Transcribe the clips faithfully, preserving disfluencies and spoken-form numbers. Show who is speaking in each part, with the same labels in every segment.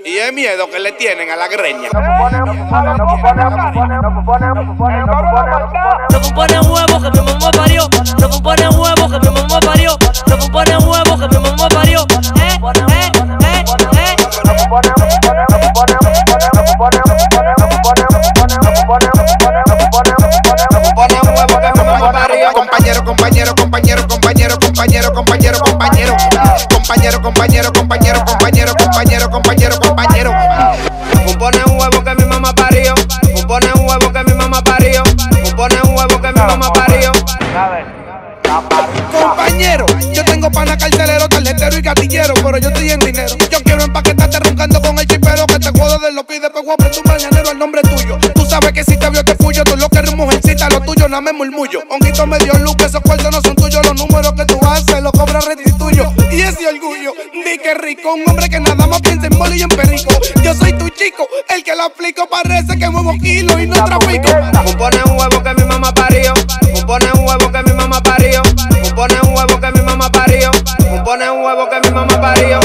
Speaker 1: Y es miedo que le tienen a la greña.
Speaker 2: No compone huevo que mi mamá parió. No compone huevo que mi mamá parió. No compone huevo que mi mamá parió. Eh, eh, eh, eh.
Speaker 1: Compañero, compañero, compañero, compañero, compañero, compañero, compañero, compañero, compañero, compañero, compañero, compañero, compañero, compañero.
Speaker 3: Compone un huevo que mi mamá parió. Compone un huevo que mi mamá parió. Compone un huevo que mi mamá parió.
Speaker 1: Compañero, yo tengo pana carcelero, tarjetero y gatillero, pero yo estoy en dinero. Yo quiero empaquetarte roncando con el chipero que te jodo de lo pide, después voy a prender un mañanero al nombre tuyo. Tú sabes que si te vio te fuyo, tú lo que eres mujercita, lo tuyo no me murmullo. Honguito me dio luz, que esos cuartos no son tuyos, los números que tú haces los cobras restituyo. Y ese orgullo, di que rico, un hombre que nada más piensa en mole y en perico. Yo soy tu chico, el que la aplico, parece que muevo kilos y no trafico.
Speaker 3: Compone un huevo que mi mamá parió. Compone un huevo que mi mamá parió. Compone un huevo que mi mamá parió. Compone un huevo que mi mamá parió.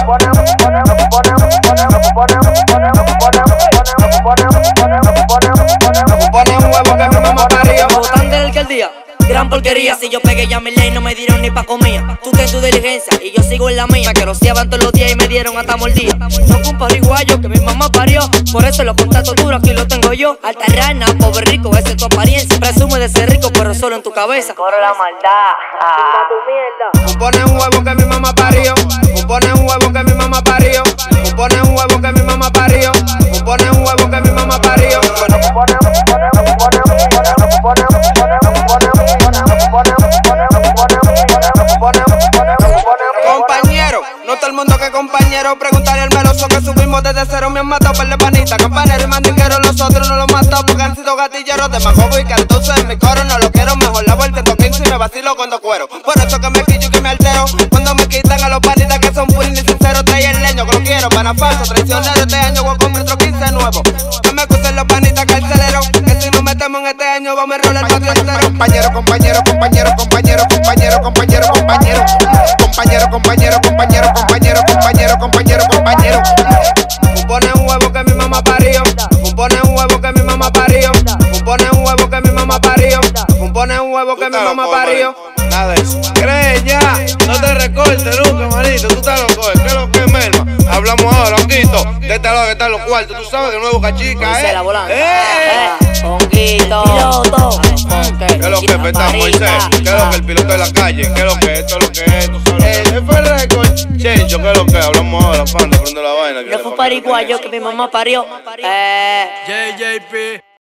Speaker 3: Compone un huevo que mi mamá parió.
Speaker 2: Votante de alcaldía, gran porquería. Si yo pegué ya mi ley no me dieron ni pa' comida. Tú ten tu diligencia y yo sigo en la mía. Que rociaban todos los días y me dieron hasta mordida. No fue un pariguayo que mi mamá parió. Por eso los contactos duros aquí los tengo yo. Alta rana, pobre rico, esa es tu apariencia. Presume de ser rico pero solo en tu cabeza.
Speaker 4: Corre la maldad.
Speaker 3: Compone un huevo que mi mamá parió. Compone un huevo que mi mamá parió. Compone un huevo que mi mamá parió. Compone un huevo que mi mamá parió. Compañero, no todo el mundo que compañero. Preguntarle al meloso que subimos desde cero. Me han matado por la panita, campanero y mandinguero. Los otros no los matado porque han sido gatilleros de Majobo y que entonces en mi coro no lo quiero. Mejor la vuelta en quince y me vacilo cuando cuero. Por eso que me quillo y que me altero cuando me quitan a los panitas que son puros y sinceros. Trae el leño que lo quiero, pana falso, traicionero. Este año voy a comprar otro quince nuevo. Que me acusen los panitas carceleros, que si no metemos en este año vamos a enrolar el patio entero.
Speaker 1: Compañero, compañero, compañero, compañero, compañero, compañero, compañero, compañero, compañero, compañero, compañero, compañero, compañero, compañero.
Speaker 3: Compone un huevo que mi mamá parió. Compone un huevo que mi mamá parió. Compone un huevo que mi mamá parió. Compone un huevo que mi mamá parió.
Speaker 1: Nada de eso. Greña, no te recortes nunca, manito. Tú estás loco, ¿qué es lo que es, Melma? Hablamos ahora, Honguito. De este lado que están los cuartos. Tú sabes, de nuevo, cachica,
Speaker 2: Moisés,
Speaker 1: ¿eh?
Speaker 2: la volante.
Speaker 1: ¡Eh!
Speaker 2: Honguito, piloto.
Speaker 1: ¿Qué es lo que petamos, Moisés? ¿Qué es lo que el piloto de la calle? ¿Qué es lo que esto es lo que es? Tú sabes. El jefe del récord. Chencho, ¿qué es lo que es? Hablamos ahora, pan, prende la vaina.
Speaker 2: No fue un pariguayo que mi mamá parió. Eh.
Speaker 5: J J P